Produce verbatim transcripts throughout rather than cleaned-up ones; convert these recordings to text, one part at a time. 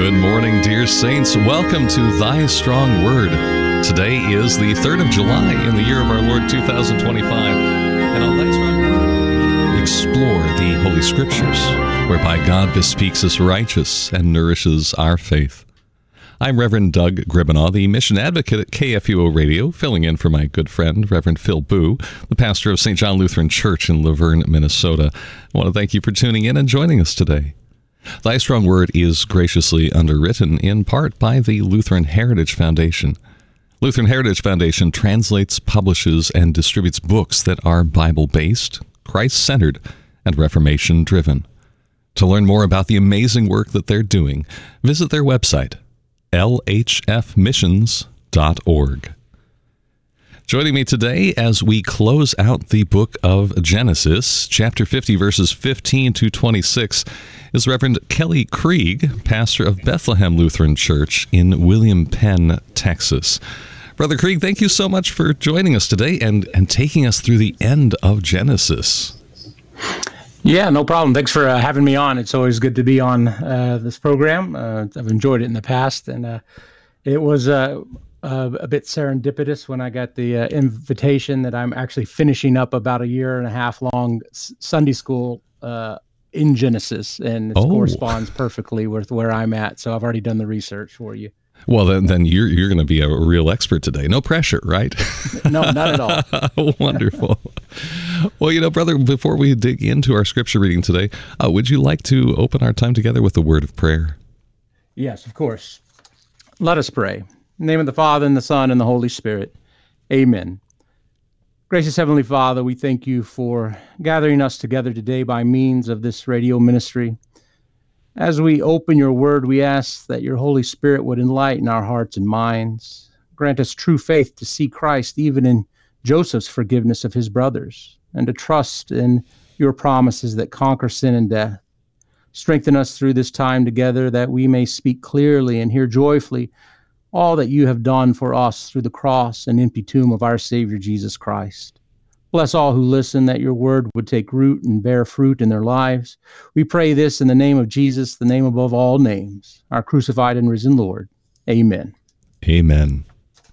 Good morning, dear saints. Welcome to Thy Strong Word. Today is the third of July in the year of our Lord two thousand twenty-five. And on Thy Strong Word, we explore the Holy Scriptures, whereby God bespeaks us righteous and nourishes our faith. I'm Reverend Doug Gribbenaw, the mission advocate at K F U O Radio, filling in for my good friend, Reverend Phil Boo, the pastor of Saint John Lutheran Church in Laverne, Minnesota. I want to thank you for tuning in and joining us today. Thy Strong Word is graciously underwritten in part by the Lutheran Heritage Foundation. Lutheran Heritage Foundation translates, publishes, and distributes books that are Bible-based, Christ-centered, and Reformation-driven. To learn more about the amazing work that they're doing, visit their website, L H F missions dot org. Joining me today as we close out the book of Genesis, chapter fifty, verses fifteen to twenty-six, is Reverend Kelly Krieg, pastor of Bethlehem Lutheran Church in William Penn, Texas. Brother Krieg, thank you so much for joining us today and, and taking us through the end of Genesis. Yeah, no problem. Thanks for uh, having me on. It's always good to be on uh, this program. Uh, I've enjoyed it in the past, and uh, it was uh, uh, a bit serendipitous when I got the uh, invitation that I'm actually finishing up about a year and a half long s- Sunday school uh, in Genesis, and it oh. corresponds perfectly with where I'm at. So I've already done the research for you. Well, then, then you're you're going to be a real expert today. No pressure, right? No, not at all. Wonderful. Well, you know, brother, before we dig into our scripture reading today, uh, would you like to open our time together with a word of prayer? Yes, of course. Let us pray. In the name of the Father, and the Son, and the Holy Spirit. Amen. Gracious Heavenly Father, we thank you for gathering us together today by means of this radio ministry. As we open your word, we ask that your Holy Spirit would enlighten our hearts and minds. Grant us true faith to see Christ even in Joseph's forgiveness of his brothers, and to trust in your promises that conquer sin and death. Strengthen us through this time together that we may speak clearly and hear joyfully all that you have done for us through the cross and empty tomb of our Savior Jesus Christ. Bless all who listen, that your word would take root and bear fruit in their lives. We pray this in the name of Jesus, the name above all names, our crucified and risen Lord. Amen. Amen.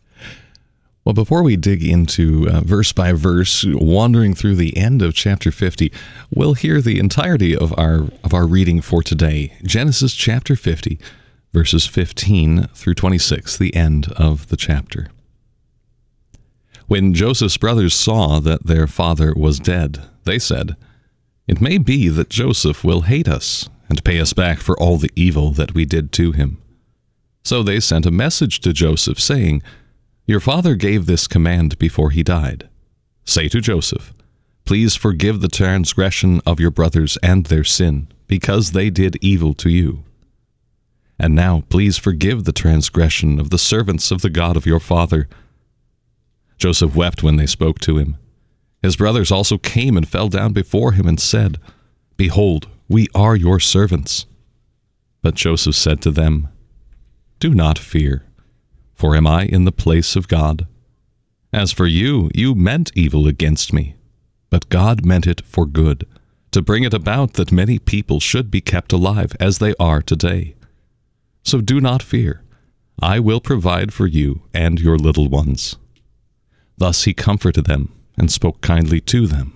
Well, before we dig into uh, verse by verse, wandering through the end of chapter fifty, we'll hear the entirety of our of our reading for today. Genesis chapter fifty, verses fifteen through twenty-six, the end of the chapter. When Joseph's brothers saw that their father was dead, they said, "It may be that Joseph will hate us and pay us back for all the evil that we did to him." So they sent a message to Joseph, saying, "Your father gave this command before he died. Say to Joseph, 'Please forgive the transgression of your brothers and their sin, because they did evil to you. And now please forgive the transgression of the servants of the God of your father.'" Joseph wept when they spoke to him. His brothers also came and fell down before him and said, "Behold, we are your servants." But Joseph said to them, "Do not fear, for am I in the place of God? As for you, you meant evil against me, but God meant it for good, to bring it about that many people should be kept alive as they are today. So do not fear. I will provide for you and your little ones." Thus he comforted them and spoke kindly to them.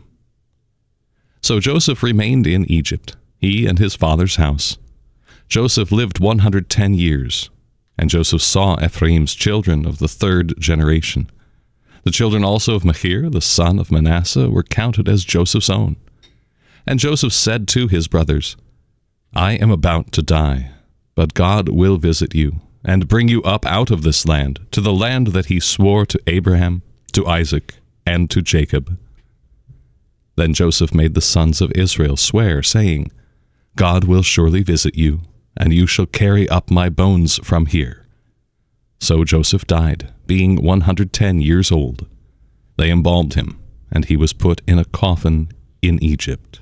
So Joseph remained in Egypt, he and his father's house. Joseph lived one hundred ten years, and Joseph saw Ephraim's children of the third generation. The children also of Machir, the son of Manasseh, were counted as Joseph's own. And Joseph said to his brothers, "I am about to die, but God will visit you, and bring you up out of this land, to the land that he swore to Abraham, to Isaac, and to Jacob." Then Joseph made the sons of Israel swear, saying, "God will surely visit you, and you shall carry up my bones from here." So Joseph died, being one hundred ten years old. They embalmed him, and he was put in a coffin in Egypt.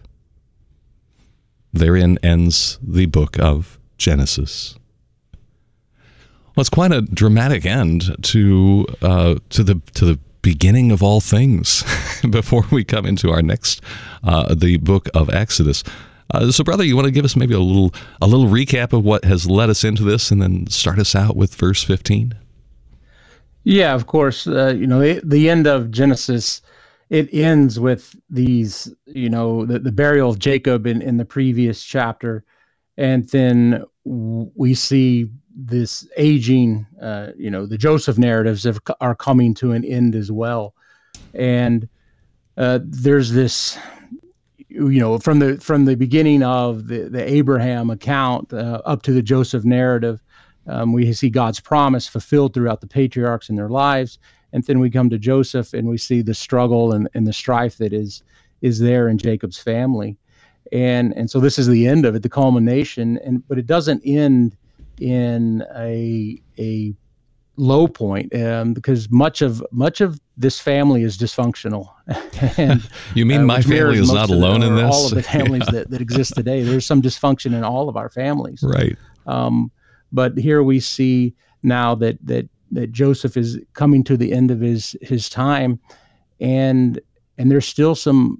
Therein ends the book of Genesis. Well, it's quite a dramatic end to uh, to the to the beginning of all things. Before we come into our next, uh, the book of Exodus, Uh, so, brother, you want to give us maybe a little a little recap of what has led us into this, and then start us out with verse fifteen? Yeah, of course. Uh, you know, the, the end of Genesis, it ends with these, you know, the, the burial of Jacob in, in the previous chapter. And then we see this aging, uh, you know, the Joseph narratives have, are coming to an end as well. And uh, there's this, you know, from the from the beginning of the, the Abraham account uh, up to the Joseph narrative, Um, we see God's promise fulfilled throughout the patriarchs in their lives. And then we come to Joseph and we see the struggle and, and the strife that is is there in Jacob's family. And and so this is the end of it, the culmination. And but it doesn't end in a a low point, um, because much of much of this family is dysfunctional. and, you mean uh, my family is not alone the, in this? All of the families yeah. that, that exist today. There's some dysfunction in all of our families. Right. Um, But here we see now that that that Joseph is coming to the end of his his time, and and there's still some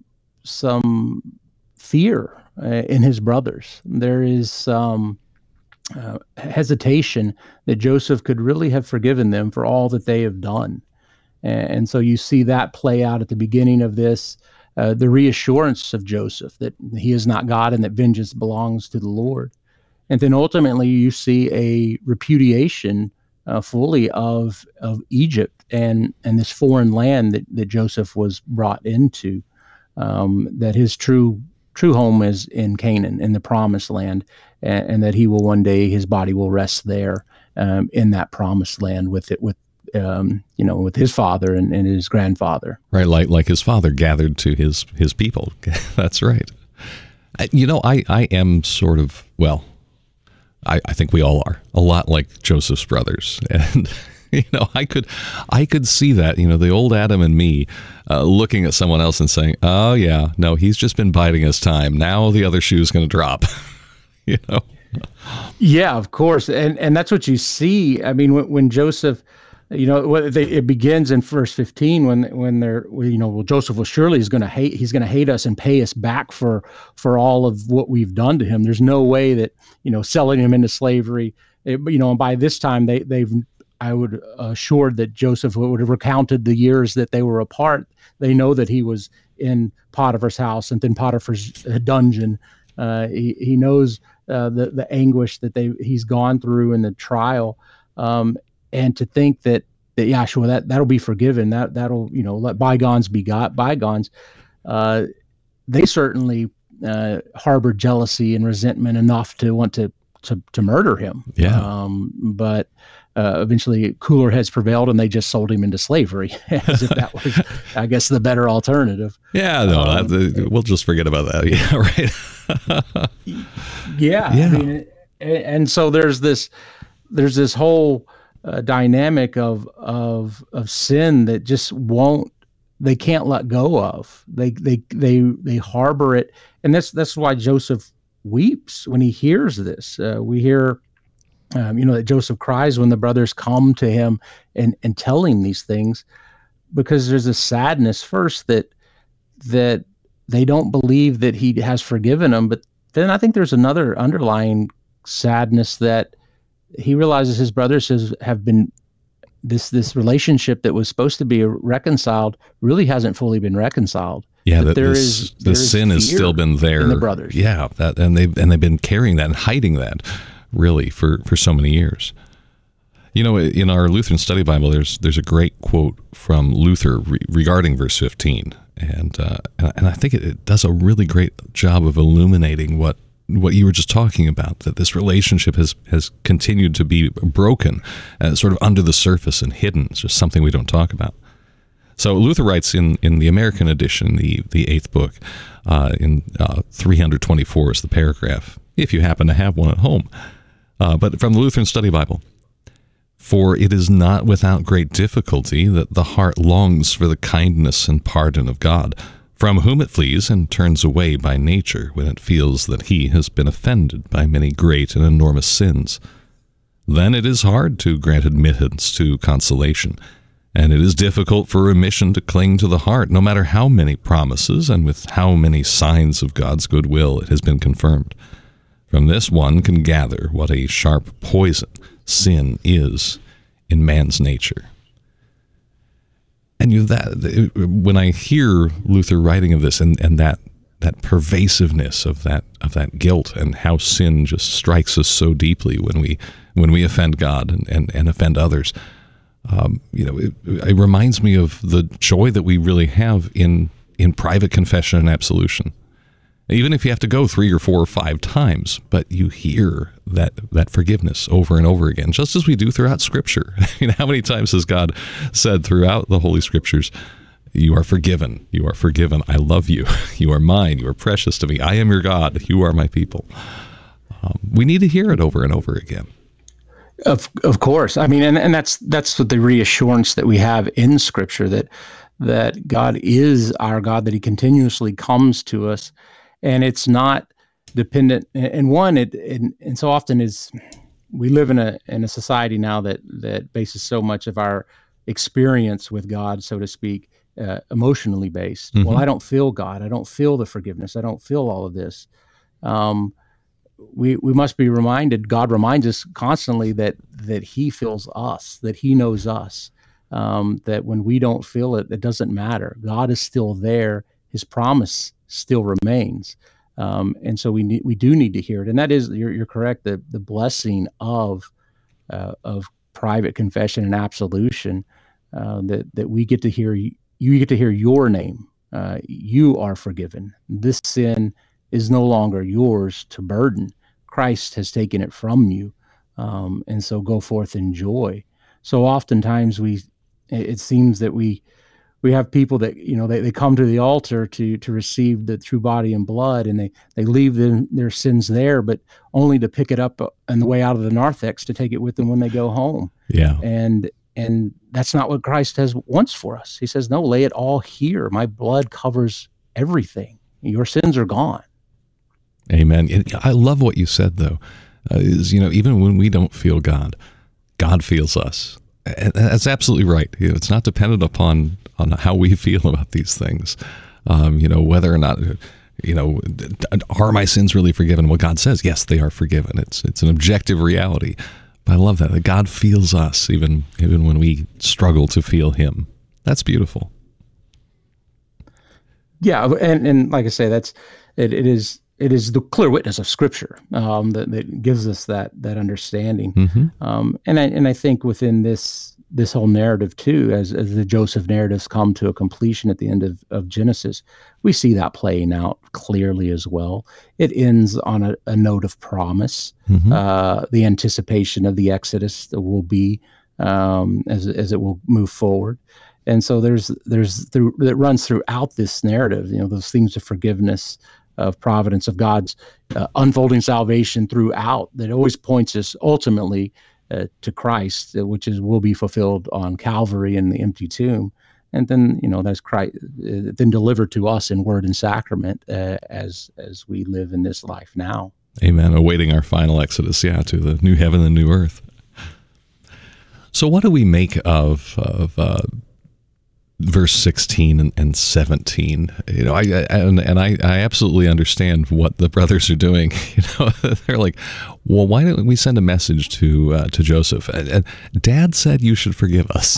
some fear uh, in his brothers. There is some uh, hesitation that Joseph could really have forgiven them for all that they have done, and, and so you see that play out at the beginning of this. Uh, the reassurance of Joseph that he is not God and that vengeance belongs to the Lord. And then ultimately you see a repudiation uh, fully of of Egypt and, and this foreign land that, that Joseph was brought into, um, that his true true home is in Canaan, in the promised land, and, and that he will one day, his body will rest there um, in that promised land with it, with um, you know, with his father and, and his grandfather. Right, like like his father gathered to his, his people. That's right. You know, I, I am sort of, well, I, I think we all are a lot like Joseph's brothers, and you know, I could, I could see that, you know, the old Adam and me uh, looking at someone else and saying, "Oh yeah, no, he's just been biding his time. Now the other shoe's going to drop." you know. Yeah, of course, and and that's what you see. I mean, when, when Joseph, you know, they, it begins in verse fifteen when when they're, you know, well, Joseph will surely is going to hate, he's going to hate us and pay us back for for all of what we've done to him. There's no way that, you know, selling him into slavery, it, you know, and by this time they they've, I would assured that Joseph would have recounted the years that they were apart. They know that he was in Potiphar's house and then Potiphar's dungeon. Uh, he he knows uh, the the anguish that they he's gone through in the trial. Um, And to think that, that yeah, sure, that, that'll be forgiven, that, that'll, you know, let bygones be got bygones. Uh, they certainly uh, harbored jealousy and resentment enough to want to, to, to murder him. Yeah. Um, but uh, eventually cooler heads prevailed and they just sold him into slavery as if that was, I guess, the better alternative. Yeah, no, um, that, we'll just forget about that. Yeah, right. yeah. yeah. I mean, and, and so there's this, there's this whole, Uh, dynamic of of of sin that just won't, they can't let go of. They they they they harbor it, and that's that's why Joseph weeps when he hears this. Uh, we hear, um, you know, that Joseph cries when the brothers come to him and and tell him these things, because there's a sadness first that that they don't believe that he has forgiven them, but then I think there's another underlying sadness that he realizes his brothers has, have been, this this relationship that was supposed to be reconciled really hasn't fully been reconciled. Yeah, that that there this, is the sin has still been there. In the brothers. Yeah, that and they've and they've been carrying that and hiding that really for, for so many years. You know, in our Lutheran Study Bible, there's there's a great quote from Luther re- regarding verse fifteen, and uh, and I think it, it does a really great job of illuminating what. what you were just talking about, that this relationship has, has continued to be broken, uh, sort of under the surface and hidden. It's just something we don't talk about. So Luther writes in, in the American edition, the, the eighth book, uh, in uh, three twenty-four is the paragraph, if you happen to have one at home. Uh, but from the Lutheran Study Bible, "For it is not without great difficulty that the heart longs for the kindness and pardon of God, from whom it flees and turns away by nature when it feels that he has been offended by many great and enormous sins. Then it is hard to grant admittance to consolation, And it is difficult for remission to cling to the heart, no matter how many promises and with how many signs of God's goodwill it has been confirmed. From this one can gather what a sharp poison sin is in man's nature. And you that when I hear Luther writing of this and, and that that pervasiveness of that of that guilt and how sin just strikes us so deeply when we when we offend God and, and, and offend others, um, you know, it, it reminds me of the joy that we really have in in private confession and absolution. Even if you have to go three or four or five times, but you hear that that forgiveness over and over again, just as we do throughout Scripture. You know, how many times has God said throughout the Holy Scriptures, "You are forgiven, you are forgiven, I love you, you are mine, you are precious to me, I am your God, you are my people." Um, we need to hear it over and over again. Of of course, I mean, and, and that's that's what the reassurance that we have in Scripture, that that God is our God, that He continuously comes to us. And it's not dependent. And one, it and, and so often is we live in a in a society now that that bases so much of our experience with God, so to speak, uh, emotionally based. Mm-hmm. Well, I don't feel God. I don't feel the forgiveness. I don't feel all of this. Um, we we must be reminded. God reminds us constantly that that He feels us, that He knows us. Um, that when we don't feel it, it doesn't matter. God is still there. His promise still remains, um, and so we need, we do need to hear it. And that is, you're, you're correct. The the blessing of uh, of private confession and absolution, uh, that that we get to hear you, you get to hear your name. Uh, you are forgiven. This sin is no longer yours to burden. Christ has taken it from you, um, and so go forth in joy. So oftentimes we, it seems that we. We have people that, you know, they, they come to the altar to to receive the true body and blood, and they, they leave them, their sins there, but only to pick it up on the way out of the narthex to take it with them when they go home. Yeah. And and that's not what Christ has wants for us. He says, no, lay it all here. My blood covers everything. Your sins are gone. Amen. I love what you said, though, uh, is, you know, even when we don't feel God, God feels us. And that's absolutely right. You know, it's not dependent upon on how we feel about these things. Um, you know, whether or not, you know, are my sins really forgiven? Well, God says, yes, they are forgiven. It's it's an objective reality. But I love that, that God feels us even even when we struggle to feel Him. That's beautiful. Yeah, and, and like I say, that's it, it is it is the clear witness of Scripture um, that, that gives us that that understanding. Mm-hmm. Um, and I and I think within this this whole narrative too, as as the Joseph narratives come to a completion at the end of, of Genesis, we see that playing out clearly as well. It ends on a, a note of promise, mm-hmm. uh, the anticipation of the Exodus that will be um, as as it will move forward. And so there's there's through that runs throughout this narrative, you know, those themes of forgiveness, of providence, of God's uh, unfolding salvation throughout, that always points us ultimately uh, to Christ, uh, which is will be fulfilled on Calvary in the empty tomb, and then, you know, that's Christ uh, then delivered to us in word and sacrament uh, as as we live in this life now. Amen. Awaiting our final exodus, yeah, to the new heaven and new earth. So, what do we make of of uh, verse sixteen and, and seventeen? You know, I, I and, and I, I absolutely understand what the brothers are doing. You know, they're like, well, why don't we send a message to uh, to Joseph? And, and Dad said you should forgive us.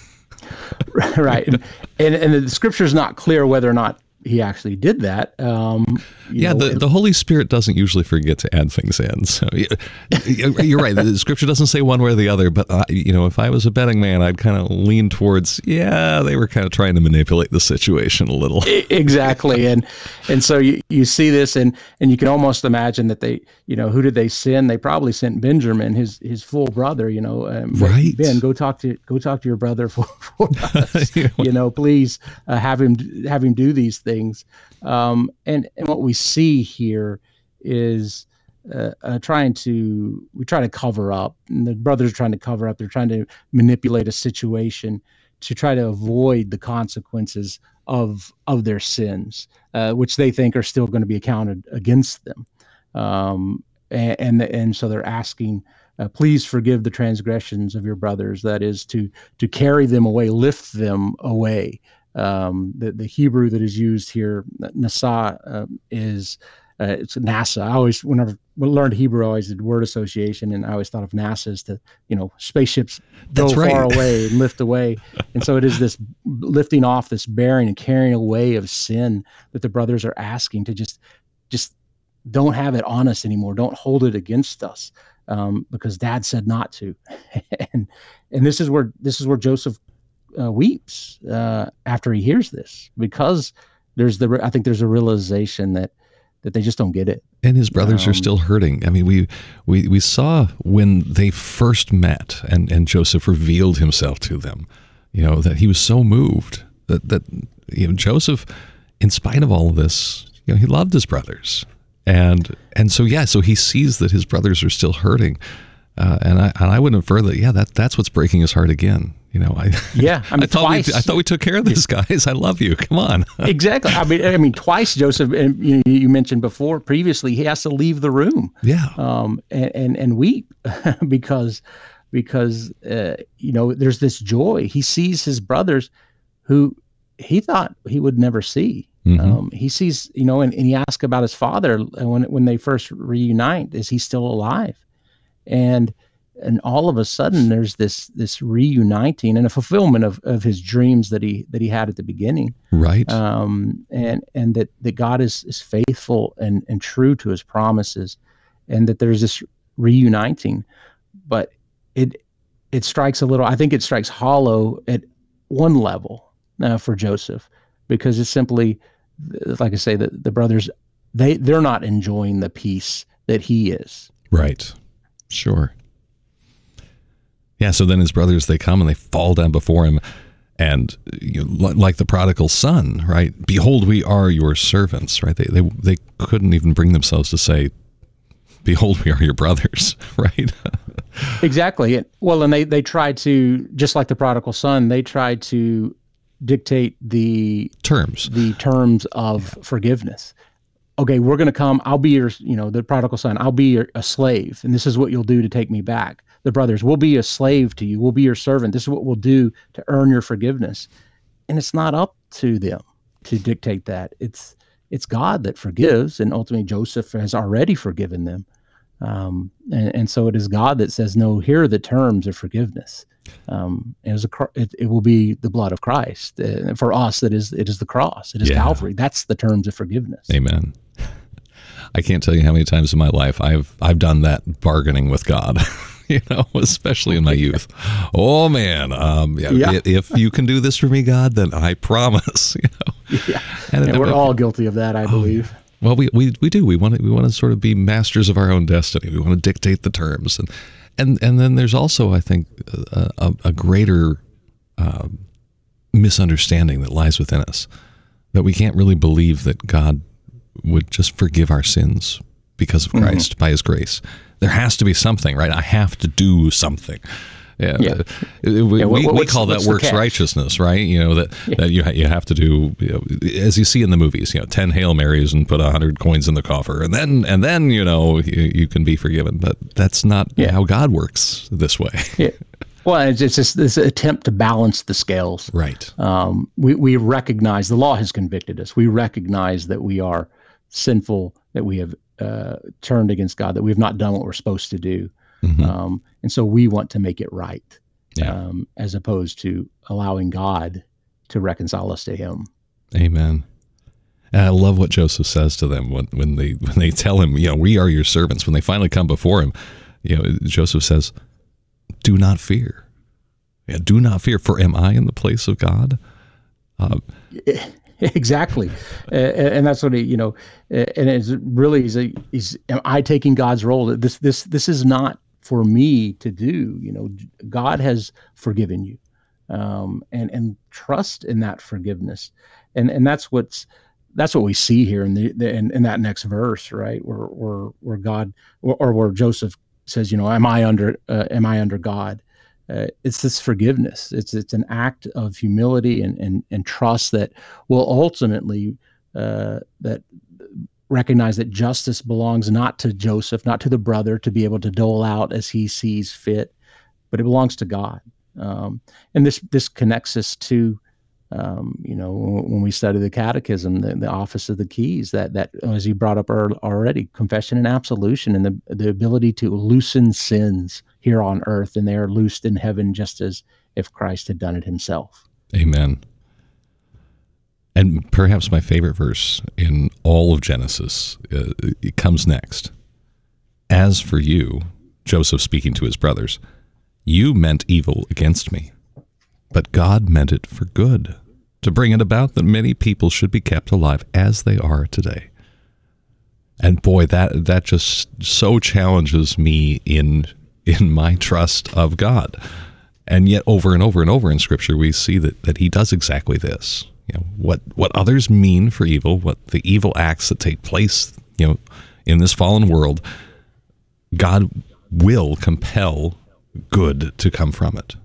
Right, and, and and the Scripture is not clear whether or not he actually did that. Um, yeah, know, the, the Holy Spirit doesn't usually forget to add things in. So you're right. The Scripture doesn't say one way or the other. But uh, you know, if I was a betting man, I'd kind of lean towards, yeah, they were kind of trying to manipulate the situation a little. Exactly, and and so you, you see this, and and you can almost imagine that they, you know, who did they send? They probably sent Benjamin, his his full brother. You know, um, right? Ben, go talk to go talk to your brother for, for us. You know, please uh, have him have him do these things. Things. Um, and, and what we see here is uh, uh, trying to, we try to cover up, and the brothers are trying to cover up. They're trying to manipulate a situation to try to avoid the consequences of, of their sins, uh, which they think are still going to be accounted against them. Um, and and, and so they're asking, uh, please forgive the transgressions of your brothers. That is to to carry them away, lift them away. Um, the the Hebrew that is used here, nasa, uh, is uh, it's NASA. I always, whenever we learned Hebrew, I always did word association, and I always thought of NASA as to, you know, spaceships go That's right. far away and lift away. And so it is this lifting off, this bearing and carrying away of sin that the brothers are asking to just, just don't have it on us anymore. Don't hold it against us, um, because Dad said not to. and and this is where this is where Joseph uh, weeps uh, after he hears this, because there's the I think there's a realization that. that they just don't get it. And his brothers um, are still hurting. I mean, we, we, we saw when they first met and, and Joseph revealed himself to them, you know, that he was so moved that, that, you know, Joseph, in spite of all of this, you know, he loved his brothers. And, and so, yeah, so he sees that his brothers are still hurting. Uh, and I, and I would infer that, yeah, that, that's what's breaking his heart again. You know, I yeah, I mean, I thought twice. we, I thought we took care of this, guys. I love you. Come on. Exactly. I mean, I mean, twice, Joseph. And you, you mentioned before, previously, he has to leave the room. Yeah. Um, and and, and weep because because uh, you know, there's this joy. He sees his brothers, who he thought he would never see. Mm-hmm. Um, he sees, you know, and, and he asks about his father when when they first reunite. Is he still alive? And And all of a sudden, there's this this reuniting and a fulfillment of, of his dreams that he that he had at the beginning, right? Um, and and that, that God is is faithful and, and true to his promises, and that there's this reuniting, but it it strikes a little. I think it strikes hollow at one level uh, for Joseph, because it's simply, like I say, that the brothers they they're not enjoying the peace that he is. Right. Sure. Yeah, so then his brothers, they come and they fall down before him, and you know, like the prodigal son, right? Behold, we are your servants, right? They, they they couldn't even bring themselves to say, behold, we are your brothers, right? Exactly. Well, and they, they tried to, just like the prodigal son, they tried to dictate the terms, the terms of forgiveness. Okay, we're going to come. I'll be your, you know, the prodigal son. I'll be your, a slave, and this is what you'll do to take me back. The brothers, we'll be a slave to you. We'll be your servant. This is what we'll do to earn your forgiveness. And it's not up to them to dictate that. It's it's God that forgives, and ultimately Joseph has already forgiven them. Um, and, and so it is God that says, no, here are the terms of forgiveness. Um, it, was a, it, it will be the blood of Christ. Uh, for us, it is it is the cross. It is yeah. Calvary. That's the terms of forgiveness. Amen. I can't tell you how many times in my life I've I've done that bargaining with God. You know, especially in my youth. Oh man, um, yeah, yeah. if you can do this for me, God, then I promise. You know, yeah. and, and we're it, all guilty of that, I oh, believe. Yeah. Well, we, we we do. We want to we want to sort of be masters of our own destiny. We want to dictate the terms, and and and then there's also, I think, a, a, a greater uh, misunderstanding that lies within us, that we can't really believe that God would just forgive our sins because of Christ, mm-hmm. by His grace. There has to be something, right? I have to do something. Yeah, yeah. we, yeah we, what, we call that works righteousness, right? You know that, yeah. that you you have to do, you know, as you see in the movies, you know, ten Hail Marys and put a hundred coins in the coffer, and then and then you know you, you can be forgiven. But that's not yeah. how God works this way. Yeah. Well, it's just this, this attempt to balance the scales. Right. Um, we we recognize the law has convicted us. We recognize that we are sinful, that we have uh, turned against God, that we have not done what we're supposed to do. Mm-hmm. Um, and so we want to make it right, yeah. um, as opposed to allowing God to reconcile us to Him. Amen. And I love what Joseph says to them when, when they when they tell him, you know, we are your servants. When they finally come before him, you know, Joseph says, "Do not fear. Yeah, do not fear, for am I in the place of God?" Uh, Exactly, uh, and that's what he, you know, uh, and it's really is, is am I taking God's role? This this this is not for me to do. You know, God has forgiven you, um, and and trust in that forgiveness, and and that's what's that's what we see here in the, the in, in that next verse, right? Where where where God or, or where Joseph says, you know, am I under uh, am I under God? Uh, it's this forgiveness. It's it's an act of humility and and, and trust that will ultimately uh, that recognize that justice belongs not to Joseph, not to the brother to be able to dole out as he sees fit, but it belongs to God. Um, and this this connects us to, um, you know, when we study the Catechism, the, the office of the keys, that that as you brought up already, confession and absolution, and the the ability to loosen sins here on earth, and they are loosed in heaven, just as if Christ had done it himself. Amen. And perhaps my favorite verse in all of Genesis, uh, it comes next. As for you, Joseph speaking to his brothers, you meant evil against me, but God meant it for good, to bring it about that many people should be kept alive as they are today. And boy, that that just so challenges me in in my trust of God. And yet over and over and over in Scripture, we see that, that he does exactly this. You know, what, what others mean for evil, what the evil acts that take place, you know, in this fallen world, God will compel good to come from it.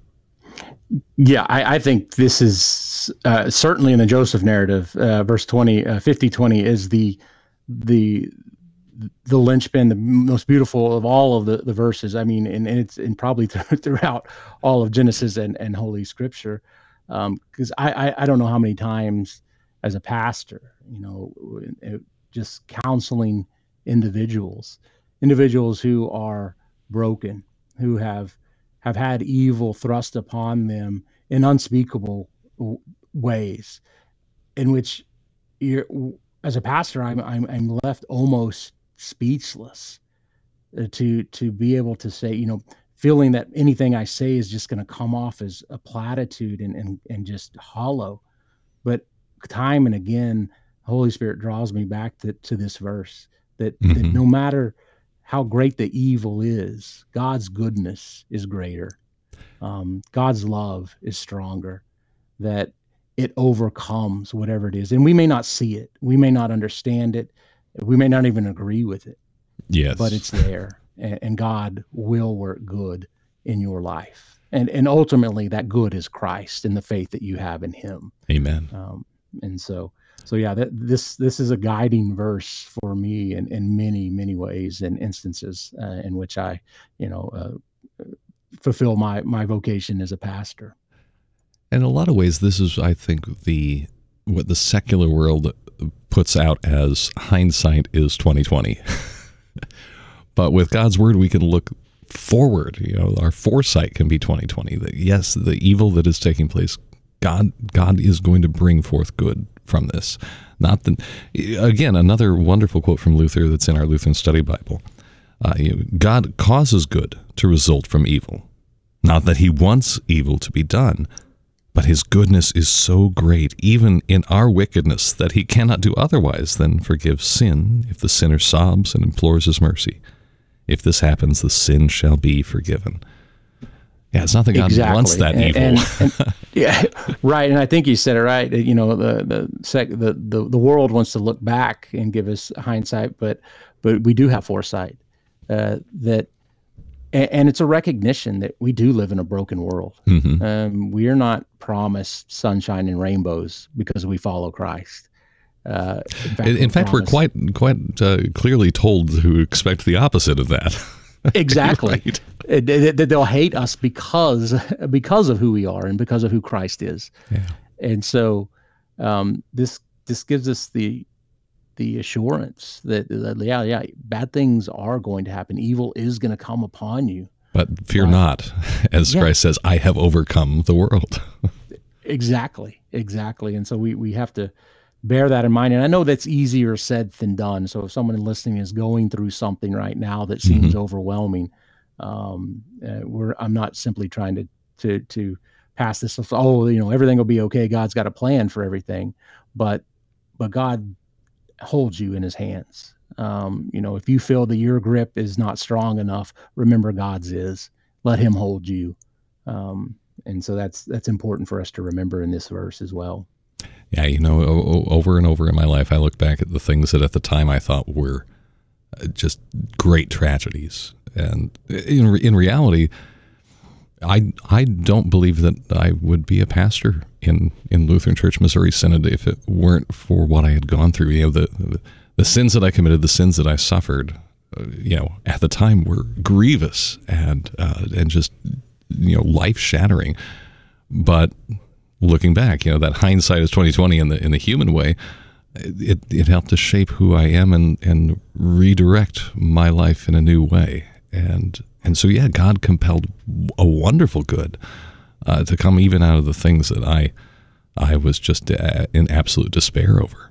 Yeah, I, I think this is uh, certainly in the Joseph narrative. Uh, verse twenty, uh, fifty twenty is the the the linchpin, the most beautiful of all of the, the verses. I mean, and, and it's and probably th- throughout all of Genesis and, and Holy Scripture. Because um, I, I I don't know how many times as a pastor, you know, it, just counseling individuals, individuals who are broken, who have have had evil thrust upon them in unspeakable w- ways, in which you're, as a pastor, I'm I'm, I'm left almost speechless uh, to to be able to say, you know, feeling that anything I say is just going to come off as a platitude and, and and just hollow. But time and again, Holy Spirit draws me back to, to this verse that, mm-hmm. that no matter how great the evil is, God's goodness is greater. Um, God's love is stronger, that it overcomes whatever it is. And we may not see it. We may not understand it. We may not even agree with it. Yes. But it's there. And, and God will work good in your life. And and ultimately that good is Christ and the faith that you have in him. Amen. Um, and so, so yeah, that, this this is a guiding verse for me in, in many, many ways and instances uh, in which I, you know, uh, fulfill my, my vocation as a pastor. In a lot of ways, this is, I think, the what the secular world puts out as hindsight is twenty twenty. But with God's word, we can look forward. You know, our foresight can be twenty twenty. That yes, the evil that is taking place, God, God is going to bring forth good from this. Not the, again, another wonderful quote from Luther that's in our Lutheran Study Bible. Uh, you know, God causes good to result from evil. Not that he wants evil to be done, but his goodness is so great, even in our wickedness, that he cannot do otherwise than forgive sin if the sinner sobs and implores his mercy. If this happens, the sin shall be forgiven. Yeah, it's not that God exactly. wants that and, evil. And, and, yeah, right. And I think you said it right. You know, the the, sec, the the the world wants to look back and give us hindsight, but but we do have foresight. Uh, that, and, and it's a recognition that we do live in a broken world. Mm-hmm. Um, we are not promised sunshine and rainbows because we follow Christ. Uh, in fact, in, in fact we're quite quite uh, clearly told to expect the opposite of that. Exactly. Right. They, they, they'll hate us because because of who we are and because of who Christ is. Yeah. And so um, this this gives us the the assurance that, that yeah yeah bad things are going to happen. Evil is going to come upon you. But fear but, not, as yeah. Christ says, I have overcome the world. Exactly, exactly. And so we we have to bear that in mind. And I know that's easier said than done. So if someone listening is going through something right now that seems mm-hmm. overwhelming, um, uh, we're, I'm not simply trying to, to, to pass this off. Oh, you know, everything will be okay. God's got a plan for everything, but, but God holds you in his hands. Um, you know, if you feel that your grip is not strong enough, remember God's is. Let him hold you. Um, and so that's, that's important for us to remember in this verse as well. Yeah, you know, o- over and over in my life, I look back at the things that at the time I thought were just great tragedies. And in in reality, I I don't believe that I would be a pastor in, in Lutheran Church Missouri Synod if it weren't for what I had gone through. You know, the the sins that I committed, the sins that I suffered, uh, you know, at the time were grievous and uh, and just, you know, life shattering. But looking back, you know, that hindsight is twenty twenty in the in the human way. It it helped to shape who I am and and redirect my life in a new way. And and so yeah, God compelled a wonderful good uh, to come even out of the things that I I was just uh, in absolute despair over.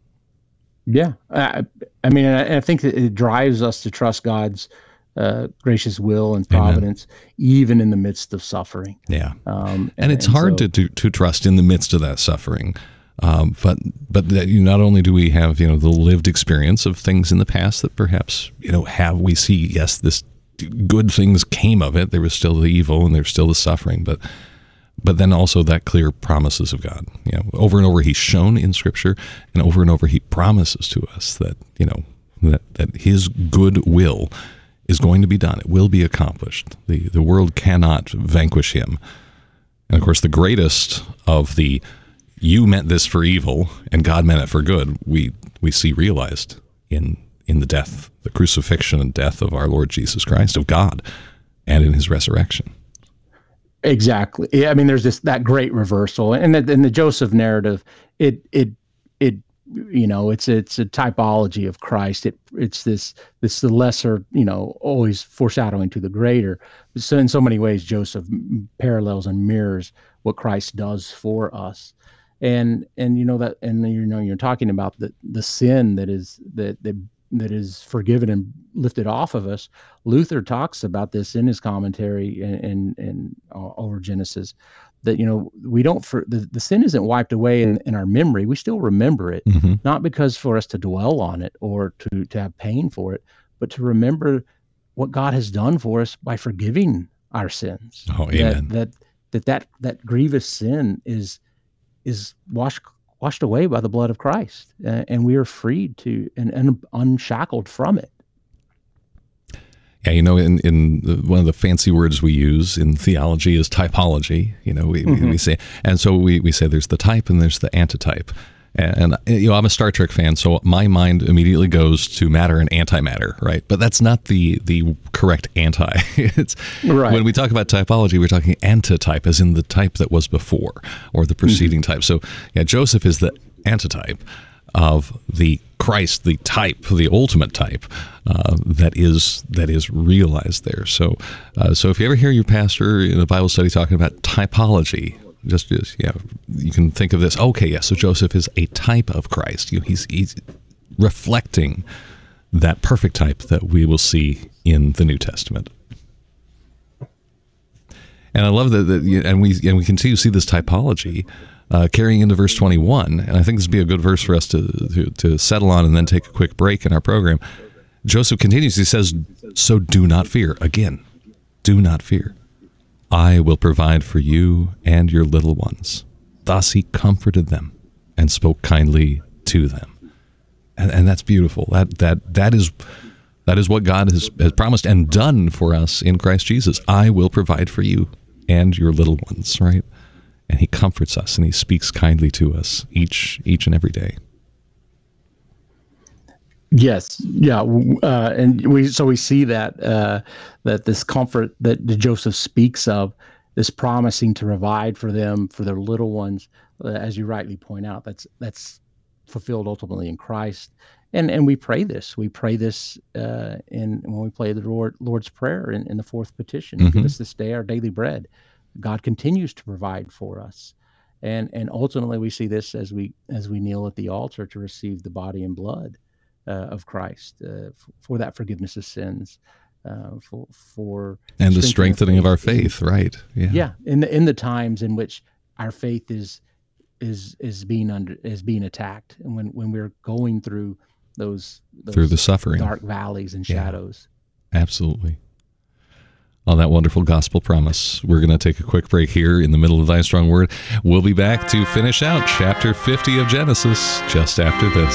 Yeah, I, I mean, I, I think that it drives us to trust God's uh, gracious will and providence, Amen. Even in the midst of suffering. Yeah, um, and, and it's and hard so, to, to to trust in the midst of that suffering. Um, but but that you not only do we have, you know, the lived experience of things in the past that perhaps, you know, have we see, yes, this good things came of it. There was still the evil and there's still the suffering, but but then also that clear promises of God. You know, over and over He's shown in Scripture, and over and over He promises to us that, you know, that that His good will is going to be done. It will be accomplished. The the world cannot vanquish Him. And of course, the greatest of the "you meant this for evil and God meant it for good" we we see realized in in the death, the crucifixion and death of our Lord Jesus Christ, of God, and in His resurrection. Exactly. Yeah, I mean, there's this that great reversal, and the, in the Joseph narrative, it it it you know, it's it's a typology of Christ. It it's this this the lesser, you know, always foreshadowing to the greater. So in so many ways, Joseph parallels and mirrors what Christ does for us, and and you know that, and you know, you're talking about the the sin that is that that that is forgiven and lifted off of us. Luther talks about this in his commentary in in, in uh, over Genesis, that, you know, we don't for the, the sin isn't wiped away in, in our memory. We still remember it, Mm-hmm. not because for us to dwell on it or to to have pain for it, but to remember what God has done for us by forgiving our sins. Oh, amen. That that that that, that grievous sin is is washed washed away by the blood of Christ, uh, and we are freed to and, and unshackled from it. Yeah, you know, in, in the, one of the fancy words we use in theology is typology. You know, we, mm-hmm. we, we say, and so we, we say there's the type and there's the antitype. And, and, you know, I'm a Star Trek fan, so my mind immediately goes to matter and antimatter, right? But that's not the the correct anti. It's right. When we talk about typology, we're talking antitype, as in the type that was before, or the preceding mm-hmm. type. So, yeah, Joseph is the antitype of the Christ, the type, the ultimate type uh, that is that is realized there. So, uh, so if you ever hear your pastor in a Bible study talking about typology, just, just yeah, you can think of this. Okay, yeah. So Joseph is a type of Christ. You know, he's he's reflecting that perfect type that we will see in the New Testament. And I love that, that and we and we continue to see this typology uh, carrying into verse twenty-one. And I think this would be a good verse for us to, to to settle on and then take a quick break in our program. Joseph continues. He says, "So do not fear." Again, do not fear. I will provide for you and your little ones. Thus he comforted them and spoke kindly to them. And, and that's beautiful. That that that is that is what God has, has promised and done for us in Christ Jesus. I will provide for you and your little ones, right? And he comforts us and he speaks kindly to us each each and every day. Yes, yeah, uh, and we so we see that uh, that this comfort that Joseph speaks of, this promising to provide for them, for their little ones, uh, as you rightly point out, that's that's fulfilled ultimately in Christ, and and we pray this, we pray this uh, in when we pray the Lord, Lord's Prayer in, in the fourth petition. Mm-hmm. Give us this day our daily bread. God continues to provide for us, and and ultimately we see this as we as we kneel at the altar to receive the body and blood Uh, of Christ, uh, f- for that forgiveness of sins, uh, for for and the strengthening of, of our faith, right? Yeah, yeah. In the in the times in which our faith is is is being under is being attacked, and when, when we're going through those, those through the suffering, dark valleys and shadows. Yeah, absolutely. On that wonderful gospel promise, we're going to take a quick break here in the middle of Thy Strong Word. We'll be back to finish out chapter fifty of Genesis just after this.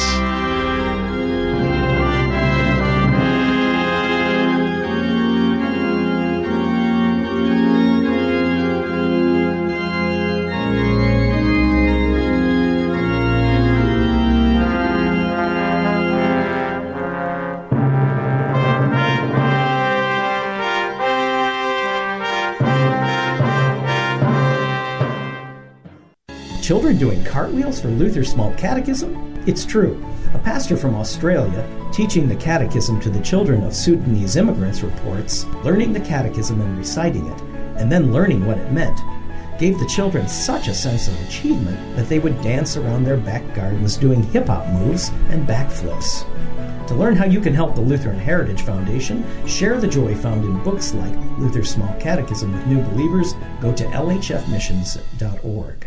Children doing cartwheels for Luther's Small Catechism? It's true. A pastor from Australia, teaching the catechism to the children of Sudanese immigrants, reports learning the catechism and reciting it, and then learning what it meant, gave the children such a sense of achievement that they would dance around their back gardens doing hip-hop moves and backflips. To learn how you can help the Lutheran Heritage Foundation share the joy found in books like Luther's Small Catechism with new believers, go to L H F missions dot org.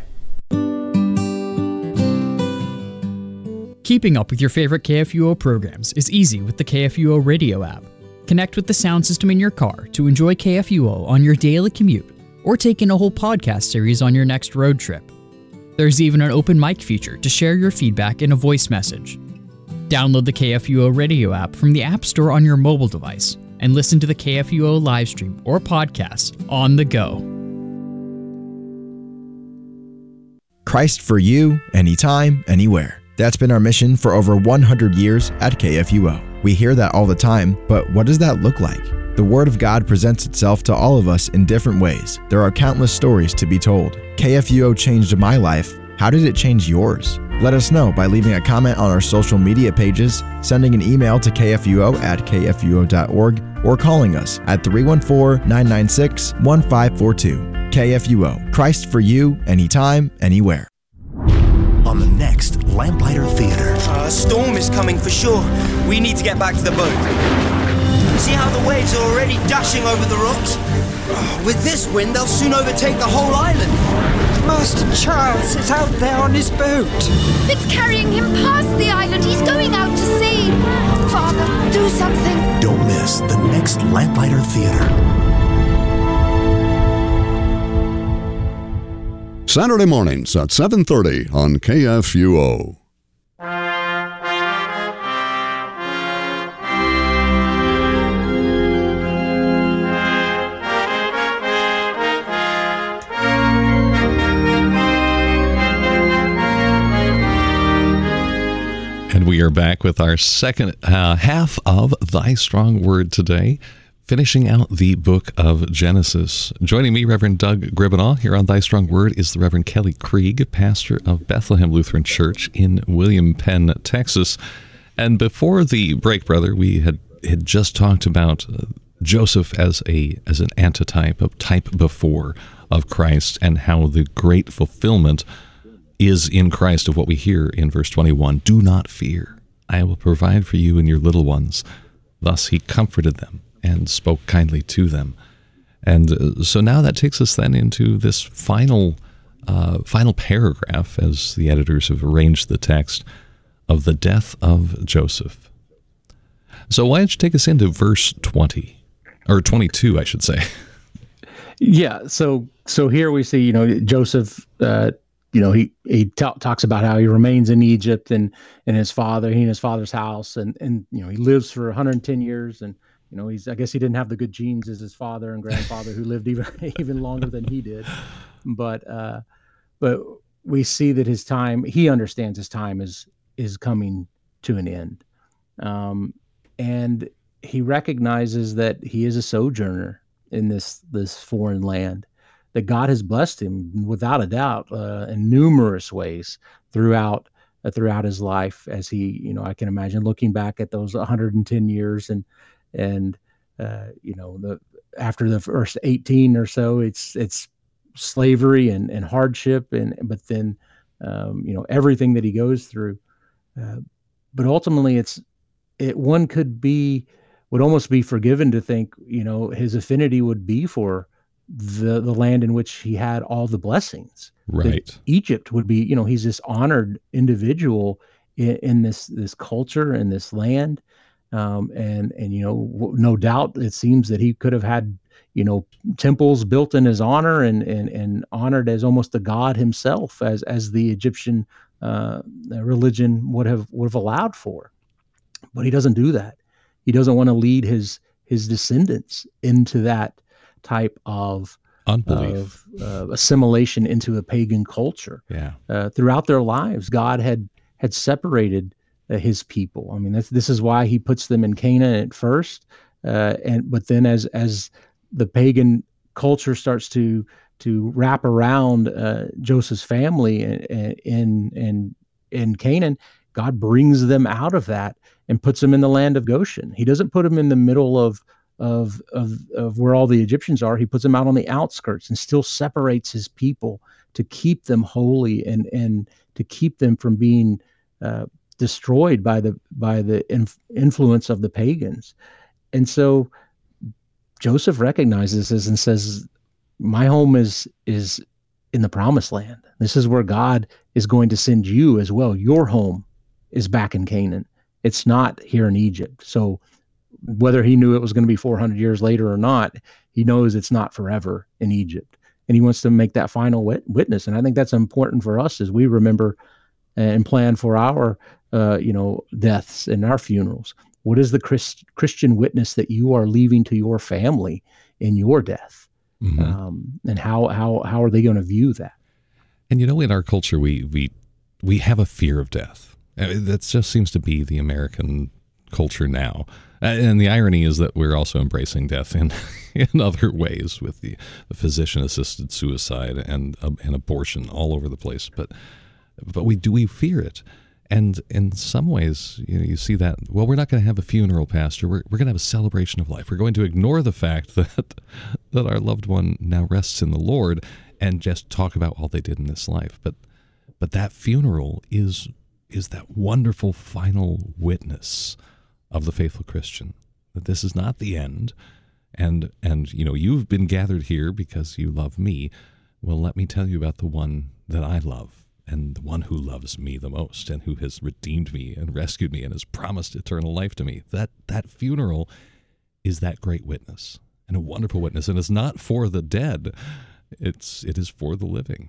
Keeping up with your favorite K F U O programs is easy with the K F U O radio app. Connect with the sound system in your car to enjoy K F U O on your daily commute, or take in a whole podcast series on your next road trip. There's even an open mic feature to share your feedback in a voice message. Download the K F U O radio app from the App Store on your mobile device and listen to the K F U O live stream or podcast on the go. Christ for you, anytime, anywhere. That's been our mission for over one hundred years at K F U O. We hear that all the time, but what does that look like? The Word of God presents itself to all of us in different ways. There are countless stories to be told. K F U O changed my life. How did it change yours? Let us know by leaving a comment on our social media pages, sending an email to k f u o at k f u o dot org, or calling us at three one four, nine nine six, one five four two. K F U O, Christ for you, anytime, anywhere. On the next Lamplighter Theater. Uh, a storm is coming for sure. We need to get back to the boat. See how the waves are already dashing over the rocks? Oh, with this wind, they'll soon overtake the whole island. Master Charles is out there on his boat. It's carrying him past the island. He's going out to sea. Father, do something. Don't miss the next Lamplighter Theater. Saturday mornings at seven thirty on K F U O. And we are back with our second uh, half of Thy Strong Word today, finishing out the book of Genesis. Joining me, Reverend Doug Gribanaw, here on Thy Strong Word is the Reverend Kelly Krieg, pastor of Bethlehem Lutheran Church in William Penn, Texas. And before the break, brother, we had, had just talked about uh, Joseph as a as an antitype, a type before of Christ, and how the great fulfillment is in Christ of what we hear in verse twenty-one. Do not fear. I will provide for you and your little ones. Thus he comforted them and spoke kindly to them. And uh, so now that takes us then into this final uh, final paragraph, as the editors have arranged the text, of the death of Joseph. So why don't you take us into verse twenty, or twenty-two, I should say. Yeah, so so here we see, you know, Joseph, uh, you know, he he t- talks about how he remains in Egypt and and his father, he and his father's house, and and you know, he lives for one hundred ten years, and you know, he's I guess he didn't have the good genes as his father and grandfather who lived even even longer than he did, but uh, but we see that his time, he understands his time is is coming to an end, um, and he recognizes that he is a sojourner in this this foreign land, that God has blessed him without a doubt uh, in numerous ways throughout uh, throughout his life. As he, you know, I can imagine looking back at those one hundred ten years, and and uh, you know, the after the first eighteen or so, it's it's slavery and, and hardship, and but then um, you know, everything that he goes through. Uh, but ultimately, it's it one could be would almost be forgiven to think, you know, his affinity would be for the the land in which he had all the blessings. Right. That Egypt would be, you know, he's this honored individual in, in this this culture and this land, um, and and you know, no doubt it seems that he could have had, you know, temples built in his honor and and and honored as almost the god himself, as as the Egyptian uh, religion would have would have allowed for. But he doesn't do that. He doesn't want to lead his his descendants into that type of unbelief, of uh, assimilation into a pagan culture. Yeah. Uh, throughout their lives, God had had separated uh, his people. I mean, this this is why he puts them in Canaan at first, uh, and but then as as the pagan culture starts to to wrap around uh, Joseph's family in, in in in Canaan, God brings them out of that and puts them in the land of Goshen. He doesn't put them in the middle of of of of where all the Egyptians are. He puts them out on the outskirts and still separates his people to keep them holy and and to keep them from being uh, destroyed by the by the inf- influence of the pagans. And so Joseph recognizes this and says, my home is is in the promised land. This is where God is going to send you as well. Your home is back in Canaan. It's not here in Egypt. So whether he knew it was going to be four hundred years later or not, he knows it's not forever in Egypt. And he wants to make that final wit- witness. And I think that's important for us as we remember and plan for our, uh, you know, deaths and our funerals. What is the Christ- Christian witness that you are leaving to your family in your death? Mm-hmm. Um, and how, how, how are they going to view that? And, you know, in our culture, we, we, we have a fear of death. That just seems to be the American culture now. And the irony is that we're also embracing death in in other ways with the, the physician-assisted suicide and uh, and abortion all over the place. But but we do we fear it, and in some ways, you know, you see that. Well, we're not going to have a funeral, Pastor. We're we're going to have a celebration of life. We're going to ignore the fact that that our loved one now rests in the Lord, and just talk about all they did in this life. But but that funeral is is that wonderful final witness of the faithful Christian, that this is not the end, and and you know, you've been gathered here because you love me. Well, let me tell you about the one that I love, and the one who loves me the most, and who has redeemed me and rescued me and has promised eternal life to me. That that funeral is that great witness, and a wonderful witness, and it's not for the dead; it's it is for the living.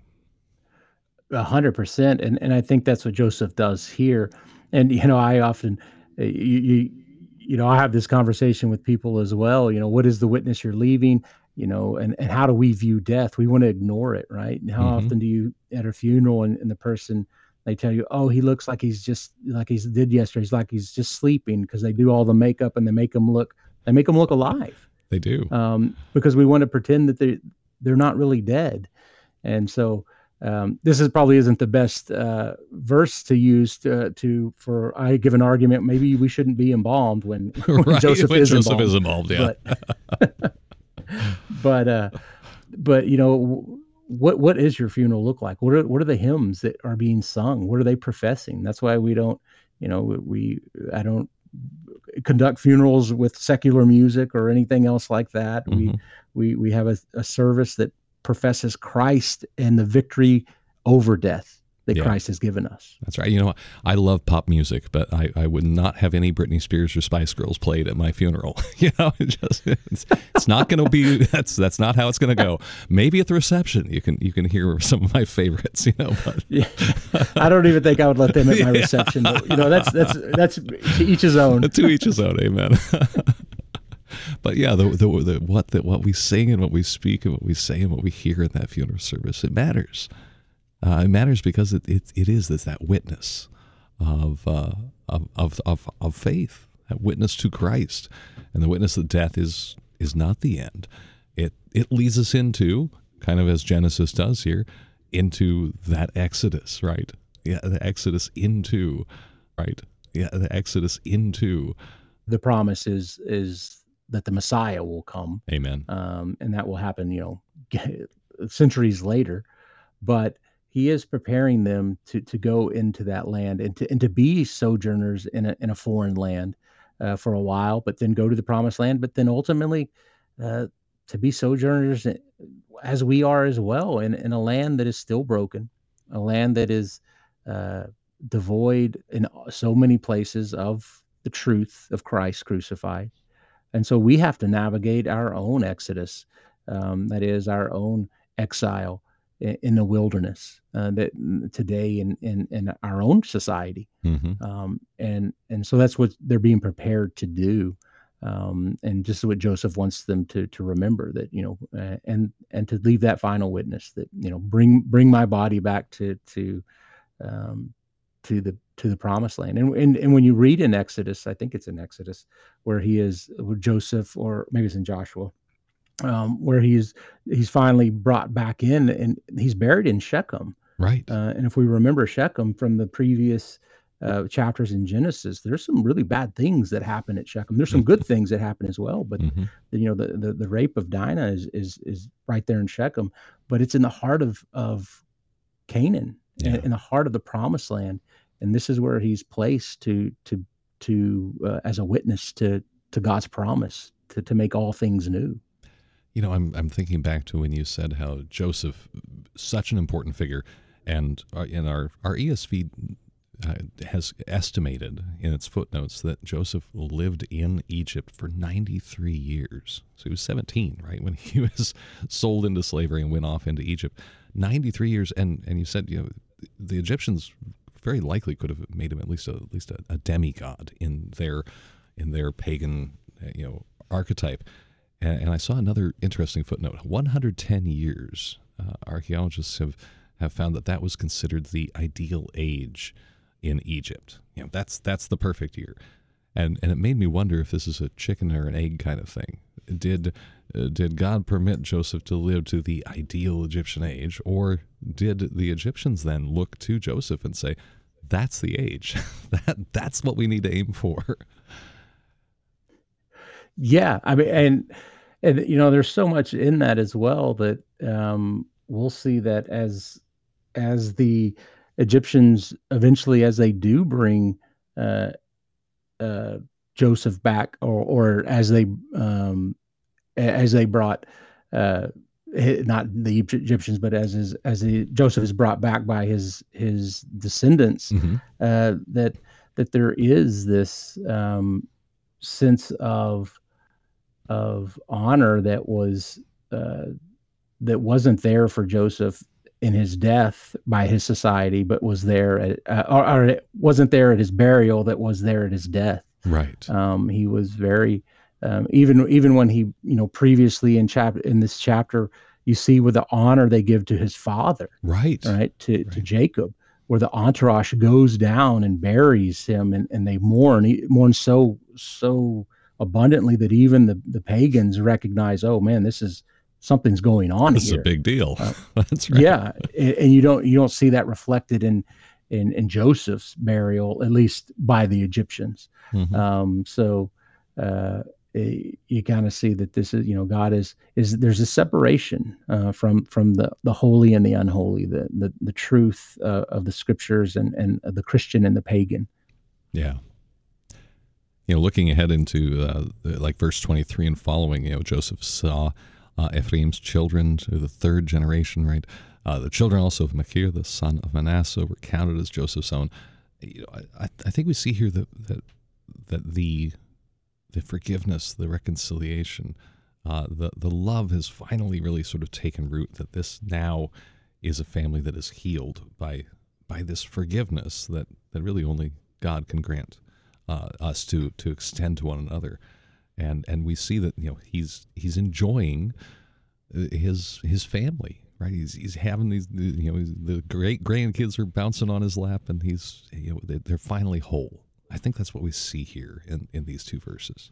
A hundred percent, and and I think that's what Joseph does here. And you know, I often. You, you, you know, I have this conversation with people as well. You know, what is the witness you're leaving? You know, and, and how do we view death? We want to ignore it, right? And how mm-hmm. often do you at a funeral and, and the person, they tell you, oh, he looks like he's just like he's did yesterday. He's like he's just sleeping, because they do all the makeup and they make him look they make him look alive. They do, um, because we want to pretend that they they're not really dead, and so. Um, this is probably isn't the best uh, verse to use to, to for I give an argument. Maybe we shouldn't be embalmed when, when right, Joseph, when is, Joseph embalmed. is involved. Yeah, but but, uh, but you know, what what is your funeral look like? What are what are the hymns that are being sung? What are they professing? That's why we don't, you know, we I don't conduct funerals with secular music or anything else like that. Mm-hmm. We we we have a, a service that professes Christ and the victory over death that yeah. Christ has given us. That's right. You know, I love pop music, but I, I would not have any Britney Spears or Spice Girls played at my funeral. You know, it just it's, it's not going to be. That's that's not how it's going to go. Maybe at the reception, you can you can hear some of my favorites. You know, but yeah. I don't even think I would let them at my yeah. reception. But, you know, that's that's that's to each his own. To each his own. Amen. But yeah, the, the the what the, what we sing and what we speak and what we say and what we hear in that funeral service, it matters. Uh, it matters because it it, it is this, that witness of, uh, of of of of faith, that witness to Christ, and the witness that death is is not the end. It it leads us into, kind of as Genesis does here, into that Exodus, right? Yeah, the Exodus into, right? Yeah, the Exodus into. The promise is is. that the Messiah will come. Amen. Um, and that will happen, you know, centuries later. But he is preparing them to to go into that land and to and to be sojourners in a in a foreign land uh, for a while, but then go to the promised land, but then ultimately uh, to be sojourners as we are as well in, in a land that is still broken, a land that is uh, devoid in so many places of the truth of Christ crucified. And so we have to navigate our own exodus, um, that is our own exile in, in the wilderness uh, that today in, in, in our own society. Mm-hmm. Um, and, and so that's what they're being prepared to do. Um, and just what Joseph wants them to, to remember, that, you know, uh, and, and to leave that final witness that, you know, bring, bring my body back to, to, um, to the, to the promised land. And, and, and when you read in Exodus, I think it's in Exodus where he is with Joseph, or maybe it's in Joshua, um, where he's he's finally brought back in, and he's buried in Shechem. Right. Uh, and if we remember Shechem from the previous uh, chapters in Genesis, there's some really bad things that happen at Shechem. There's some good things that happen as well, but Mm-hmm. the, you know, the, the the rape of Dinah is is is right there in Shechem, but it's in the heart of of Canaan, Yeah. in, in the heart of the Promised Land, and this is where he's placed to to to uh, as a witness to to God's promise to to make all things new. You know, I'm I'm thinking back to when you said how Joseph, such an important figure, and uh, in our our E S V uh, has estimated in its footnotes that Joseph lived in Egypt for ninety-three years. So he was seventeen, right, when he was sold into slavery and went off into Egypt. ninety-three years, and and you said, you know, the Egyptians very likely could have made him at least a, at least a, a demigod in their in their pagan, you know, archetype. And, and I saw another interesting footnote. one hundred ten years. Uh, archaeologists have, have found that that was considered the ideal age in Egypt. You know, that's that's the perfect year. And and it made me wonder if this is a chicken or an egg kind of thing. Did uh, did God permit Joseph to live to the ideal Egyptian age, or did the Egyptians then look to Joseph and say, "That's the age. that that's what we need to aim for"? Yeah, I mean, and and you know, there's so much in that as well that um, we'll see that as as the Egyptians eventually, as they do bring uh, uh, Joseph back, or or as they um, as they brought uh, not the Egyptians, but as his, as the, Joseph is brought back by his his descendants, Mm-hmm. uh, that that there is this um, sense of of honor that was uh, that wasn't there for Joseph in his death by his society, but was there at, uh, or, or it wasn't there at his burial, that was there at his death. Right. Um, he was very um, even even when he, you know, previously in chap in this chapter, you see with the honor they give to his father, Right. right, to Right. to Jacob, where the entourage goes down and buries him, and, and they mourn, he mourn so so abundantly that even the, the pagans recognize, oh man, this is something's going on This here. is a big deal. Uh, That's right. Yeah, and, and you don't you don't see that reflected in in in Joseph's burial, at least by the Egyptians. Mhm. Um, so uh, eh, you kind of see that this is, you know, God is is there's a separation uh, from from the the holy and the unholy, the the the truth uh, of the scriptures, and and the Christian and the pagan. Yeah. You know, looking ahead into uh, the- like verse twenty-three and following, you know, Joseph saw uh, Ephraim's children to the third generation, right? Uh, the children also of Machir, the son of Manasseh, were counted as Joseph's own. You know, I, I think we see here that that that the the forgiveness, the reconciliation, uh, the the love has finally really sort of taken root. That this now is a family that is healed by by this forgiveness that that really only God can grant uh, us to to extend to one another, and and we see that, you know, he's he's enjoying his his family, right? He's he's having these, you know, the great grandkids are bouncing on his lap, and he's, you know, they- they're finally whole. I think that's what we see here in in these two verses.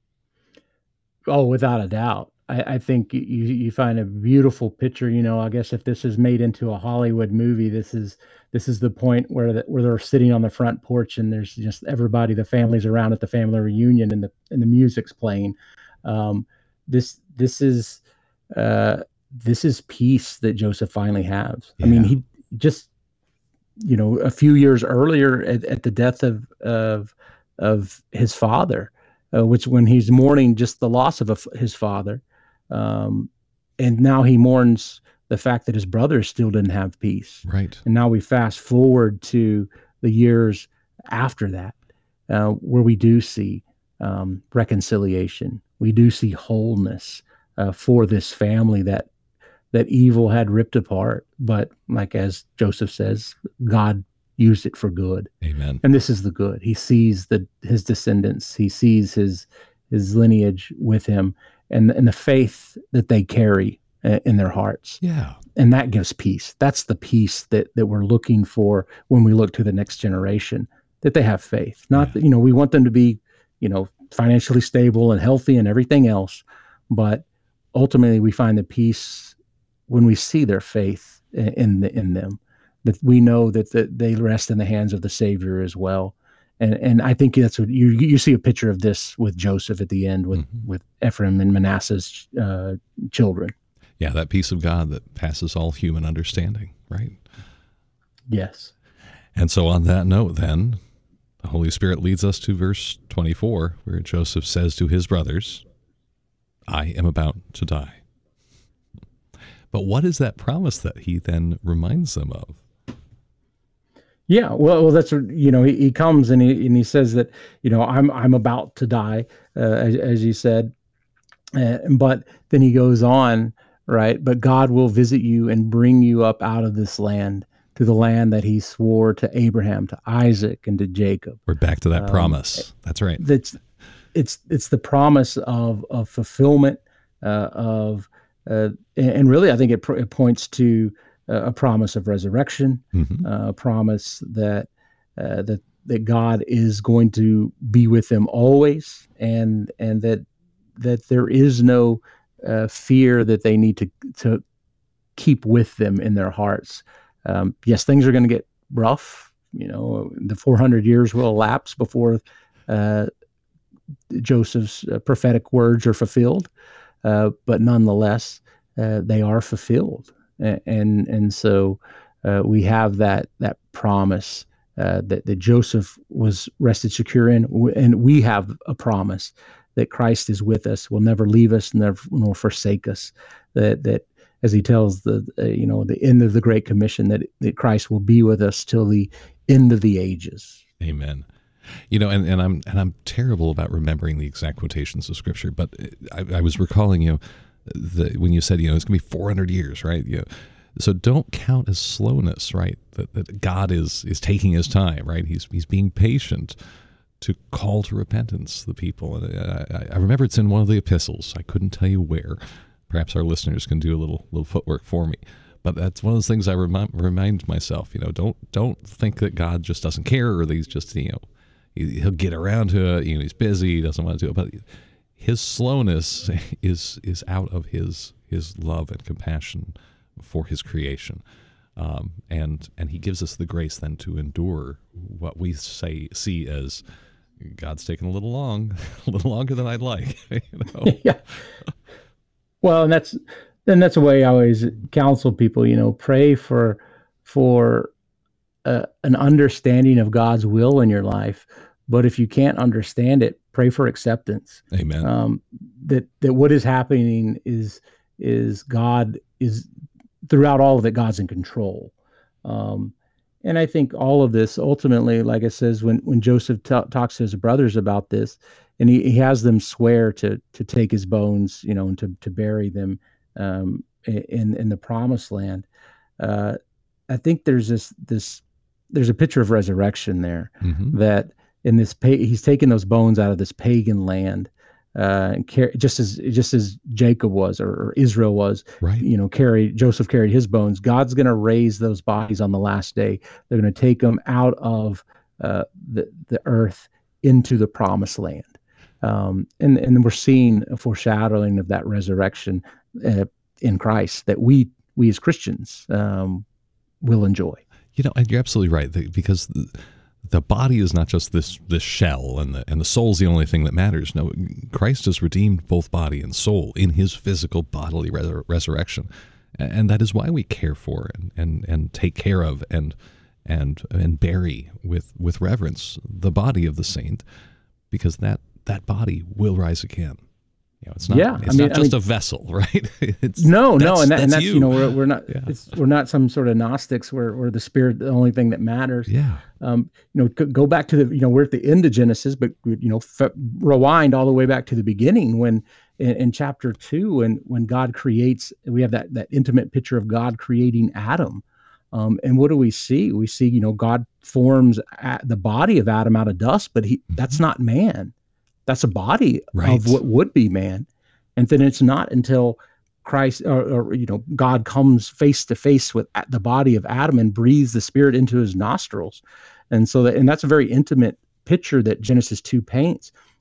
Oh, without a doubt. I, I think you you find a beautiful picture. You know, I guess if this is made into a Hollywood movie, this is this is the point where the, where they're sitting on the front porch, and there's just everybody, the family's around at the family reunion, and the and the music's playing. Um, this this is uh, this is peace that Joseph finally has. I mean, Yeah. he just, you know, a few years earlier at, at the death of of of his father, uh, which when he's mourning just the loss of a f his father, um, and now he mourns the fact that his brothers still didn't have peace. Right. And now we fast forward to the years after that, uh, where we do see um, reconciliation. We do see wholeness uh, for this family that that evil had ripped apart. But like as Joseph says, God used it for good. Amen. And this is the good. He sees the his descendants. He sees his his lineage with him, and and the faith that they carry uh, in their hearts. Yeah. And that gives peace. That's the peace that that we're looking for when we look to the next generation. That they have faith. Not Yeah. that, you know, we want them to be, you know, financially stable and healthy and everything else, but ultimately we find the peace when we see their faith in the, in them, that we know that the, they rest in the hands of the Savior as well. And and I think that's what you you see a picture of this with Joseph at the end with, mm-hmm. with Ephraim and Manasseh's uh, children. Yeah, that peace of God that passes all human understanding, right? Yes. And so on that note, then, the Holy Spirit leads us to verse twenty-four, where Joseph says to his brothers, I am about to die. But what is that promise that he then reminds them of? Yeah, well, well, that's, you know, he, he comes and he and he says that, you know, I'm I'm about to die, uh, as, as you said, uh, but then he goes on, right? But God will visit you and bring you up out of this land to the land that he swore to Abraham, to Isaac, and to Jacob. We're back to that um, promise. That's right. That's it's it's the promise of of fulfillment uh, of uh, and really I think it, it points to a promise of resurrection, mm-hmm. uh, a promise that uh, that that God is going to be with them always, and and that that there is no uh, fear that they need to to keep with them in their hearts. Um, yes, things are going to get rough. You know, the four hundred years will elapse before uh, Joseph's uh, prophetic words are fulfilled, uh, but nonetheless, uh, they are fulfilled. And and so uh, we have that that promise uh, that, that Joseph was rested secure in, and we have a promise that Christ is with us, will never leave us, never nor forsake us. That that as he tells the uh, you know the end of the Great Commission, that that Christ will be with us till the end of the ages. Amen. You know, and, and I'm and I'm terrible about remembering the exact quotations of Scripture, but I, I was recalling, you know. The, when you said, you know, it's going to be four hundred years, right? You know, so don't count as slowness, right? That, that God is is taking his time, right? He's he's being patient to call to repentance the people. And I, I remember it's in one of the epistles. I couldn't tell you where. Perhaps our listeners can do a little little footwork for me. But that's one of those things I remind, remind myself. You know, don't don't think that God just doesn't care, or that he's just, you know, he, he'll get around to it. You know, he's busy, he doesn't want to do it, but his slowness is is out of his his love and compassion for his creation, um, and and he gives us the grace then to endure what we say see as God's taking a little long, a little longer than I'd like. You know? Yeah. Well, and that's then that's a way I always counsel people. You know, pray for for uh, an understanding of God's will in your life. But if you can't understand it, pray for acceptance. Amen. Um, that that what is happening is is God is throughout all of it. God's in control, um, and I think all of this ultimately, like it says, when when Joseph t- talks to his brothers about this, and he, he has them swear to to take his bones, you know, and to to bury them um, in in the promised land. Uh, I think there's this this there's a picture of resurrection there, mm-hmm. that. In this, he's taken those bones out of this pagan land, uh, and car- just as just as Jacob was, or, or Israel was. Right. You know, carried Joseph carried his bones. God's going to raise those bodies on the last day. They're going to take them out of uh, the the earth into the promised land, um, and and we're seeing a foreshadowing of that resurrection uh, in Christ that we we as Christians um, will enjoy. You know, and you're absolutely right, because The, The body is not just this this shell, and the and the soul's the only thing that matters. No, Christ has redeemed both body and soul in his physical bodily resur- resurrection, and that is why we care for and and, and take care of and and and bury with with reverence the body of the saint, because that that body will rise again. You know, it's not. Yeah, it's I mean, not just I mean, a vessel, right? It's, no, no, and, that, that's and that's you. you know we're we're not yeah. it's, we're not some sort of Gnostics where where the spirit the only thing that matters. Yeah. Um, you know, go back to the you know we're at the end of Genesis, but you know f- rewind all the way back to the beginning when in, in chapter two when when God creates, we have that that intimate picture of God creating Adam. Um, and what do we see? We see you know God forms the body of Adam out of dust, but he mm-hmm. that's not man. That's a body right. of what would be man. And then it's not until Christ or, or you know God comes face to face with the body of Adam and breathes the spirit into his nostrils. And so that and that's a very intimate picture that Genesis two paints.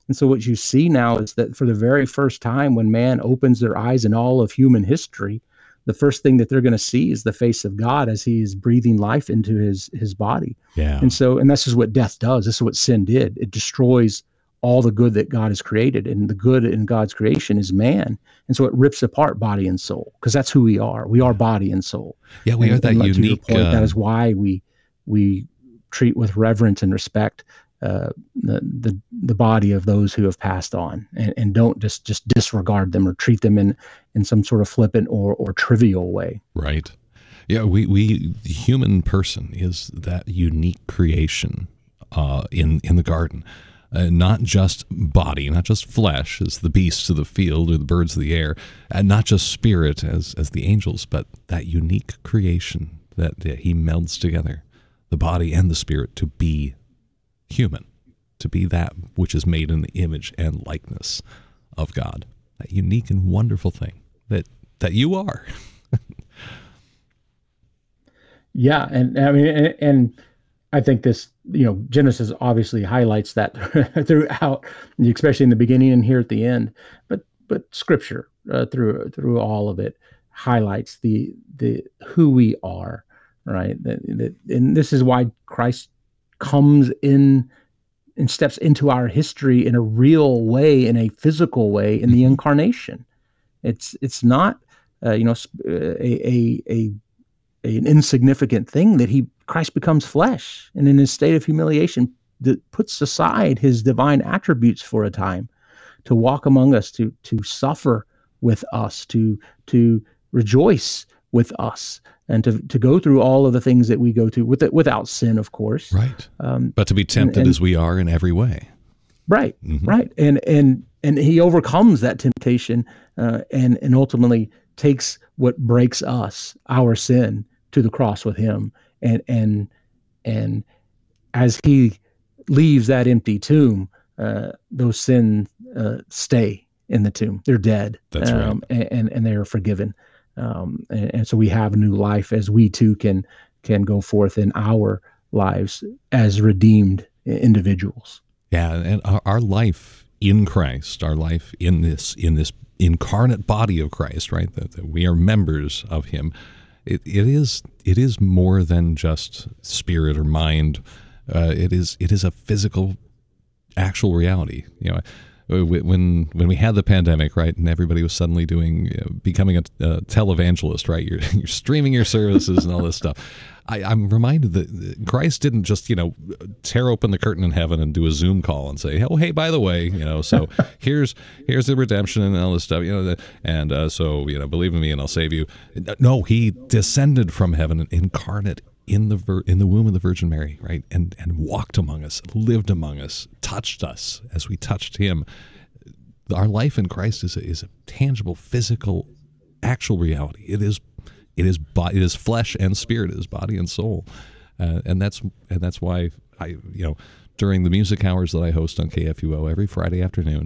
And so what you see now is that for the very first time, when man opens their eyes in all of human history, the first thing that they're going to see is the face of God as he is breathing life into his his body. Yeah. And so, and this is what death does. This is what sin did. It destroys all the good that God has created, and the good in God's creation is man. And so it rips apart body and soul, because that's who we are. We are body and soul. Yeah, we and, are that and unique. Point, uh, that is why we we treat with reverence and respect uh, the the the body of those who have passed on, and, and don't just just disregard them or treat them in in some sort of flippant or or trivial way. Right. Yeah, we we the human person is that unique creation uh, in in the garden. Uh, not just body, not just flesh as the beasts of the field or the birds of the air, and not just spirit as as the angels, but that unique creation that, that he melds together, the body and the spirit, to be human, to be that which is made in the image and likeness of God. That unique and wonderful thing that that you are. Yeah, and I mean, and, and I think this, you know, Genesis obviously highlights that throughout, especially in the beginning and here at the end. But but Scripture uh, through through all of it highlights the the who we are, right? That, that, and this is why Christ comes in and steps into our history in a real way, in a physical way, in the incarnation. It's it's not uh, you know a a a an insignificant thing that he Christ becomes flesh, and in his state of humiliation that puts aside his divine attributes for a time to walk among us, to to suffer with us, to to rejoice with us, and to to go through all of the things that we go through with it, without sin, of course. Right. Um, but to be tempted and, and, as we are in every way. Right. Mm-hmm. Right. And and and he overcomes that temptation, uh, and and ultimately takes what breaks us, our sin, to the cross with him. And and and as he leaves that empty tomb, uh, those sins uh, stay in the tomb. They're dead. That's um, right. And and they are forgiven. Um, and, and so we have a new life as we too can can go forth in our lives as redeemed individuals. Yeah, and our, our life in Christ, our life in this in this incarnate body of Christ, right? That, that we are members of him. It, it is it is more than just spirit or mind. Uh, it is it is a physical, actual reality. You know, when when we had the pandemic, right, and everybody was suddenly doing you know, becoming a, a televangelist, right? You're you're streaming your services and all this stuff. I, I'm reminded that Christ didn't just, you know, tear open the curtain in heaven and do a Zoom call and say, oh, hey, by the way, you know, so here's here's the redemption and all this stuff, you know, and uh, so, you know, believe in me and I'll save you. No, he descended from heaven incarnate in the vir- in the womb of the Virgin Mary, right, and and walked among us, lived among us, touched us as we touched him. Our life in Christ is a, is a tangible, physical, actual reality. It is. It is body, it is flesh and spirit, it is body and soul, uh, and that's and that's why I, you know, during the music hours that I host on K F U O every Friday afternoon,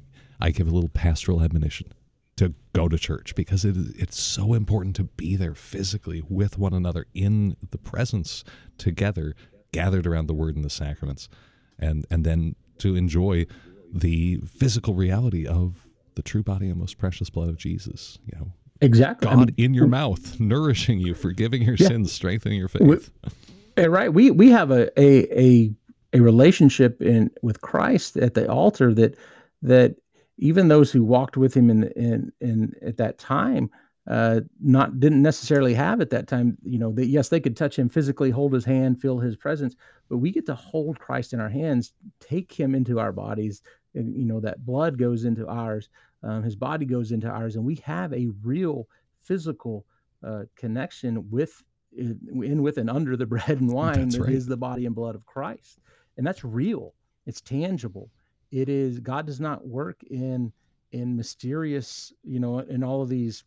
I give a little pastoral admonition to go to church, because it it's so important to be there physically with one another in the presence together, gathered around the Word and the sacraments, and and then to enjoy the physical reality of the true body and most precious blood of Jesus. You know. Exactly. God I mean, in your mouth, nourishing you, forgiving your yeah. sins, strengthening your faith. We, right. We we have a, a a a relationship in with Christ at the altar that that even those who walked with him in in in at that time uh, not didn't necessarily have at that time. You know, that yes, they could touch him physically, hold his hand, feel his presence, but we get to hold Christ in our hands, take him into our bodies. And, you know, that blood goes into ours. Um, his body goes into ours, and we have a real physical uh, connection with, in, with, and under the bread and wine that's that right. is the body and blood of Christ, and that's real. It's tangible. It is. God does not work in in mysterious, you know, in all of these,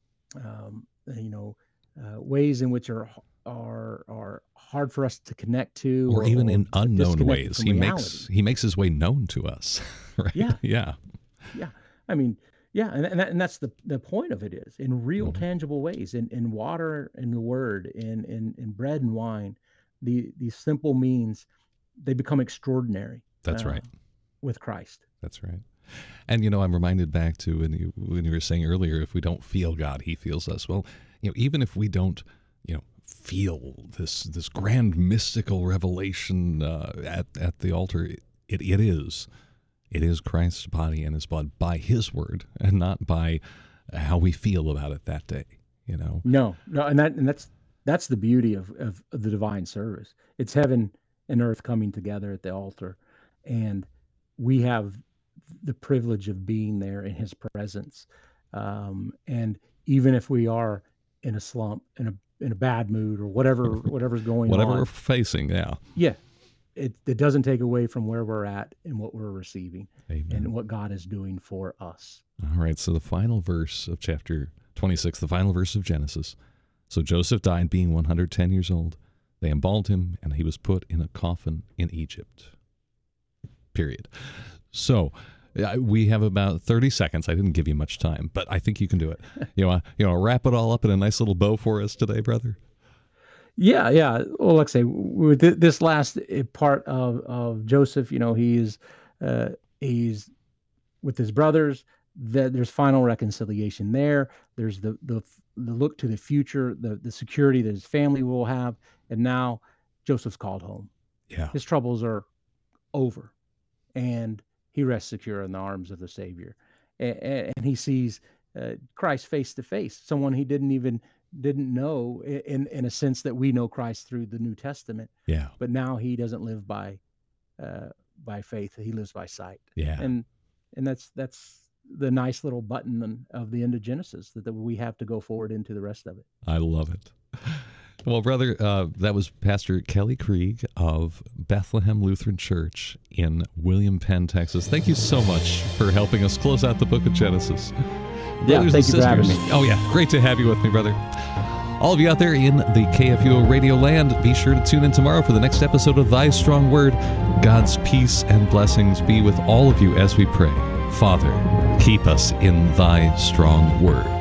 um, you know, uh, ways in which are are are hard for us to connect to, or, or even or in unknown ways. He reality. makes he makes his way known to us. Right? Yeah. Yeah. Yeah. I mean, yeah, and and, that, and that's the, the point of it is in real mm-hmm. tangible ways, in, in water and the word, in, in in bread and wine, the these simple means, they become extraordinary. That's uh, right. with Christ. That's right. And, you know, I'm reminded back to when you, when you were saying earlier, if we don't feel God, he feels us. Well, you know, even if we don't, you know, feel this this grand mystical revelation uh, at, at the altar, it, it is. It is Christ's body and his blood by his word and not by how we feel about it that day, you know? No, no. And that and that's that's the beauty of, of, of the divine service. It's heaven and earth coming together at the altar. And we have the privilege of being there in his presence. Um, and even if we are in a slump, in a in a bad mood, or whatever whatever's going whatever on, we're facing, yeah, yeah, it it doesn't take away from where we're at and what we're receiving. Amen. And what God is doing for us. All right, so the final verse of chapter twenty-six, the final verse of Genesis. So Joseph died being one hundred ten years old. They embalmed him, and he was put in a coffin in Egypt. Period. So uh, we have about thirty seconds. I didn't give you much time, but I think you can do it. You know, you know, wrap it all up in a nice little bow for us today, brother. Yeah, yeah. Well, like I say, with this last part of, of Joseph, you know, he's uh, he's with his brothers. That there's final reconciliation there. There's the the the look to the future, the the security that his family will have, and now Joseph's called home. Yeah, his troubles are over, and he rests secure in the arms of the Savior, and, and he sees uh, Christ face to face, someone he didn't even didn't know in in a sense that we know Christ through the New Testament. Yeah, but now he doesn't live by uh, by faith; he lives by sight. Yeah, and and that's that's. the nice little button of the end of Genesis that, that we have to go forward into the rest of it. I love it. Well, brother, uh, that was Pastor Kelly Krieg of Bethlehem Lutheran Church in William Penn, Texas. Thank you so much for helping us close out the book of Genesis. Yeah, Brothers thank you sisters, for having me. Oh, yeah. Great to have you with me, brother. All of you out there in the K F U O radio land, be sure to tune in tomorrow for the next episode of Thy Strong Word. God's peace and blessings be with all of you as we pray. Father, keep us in thy strong word.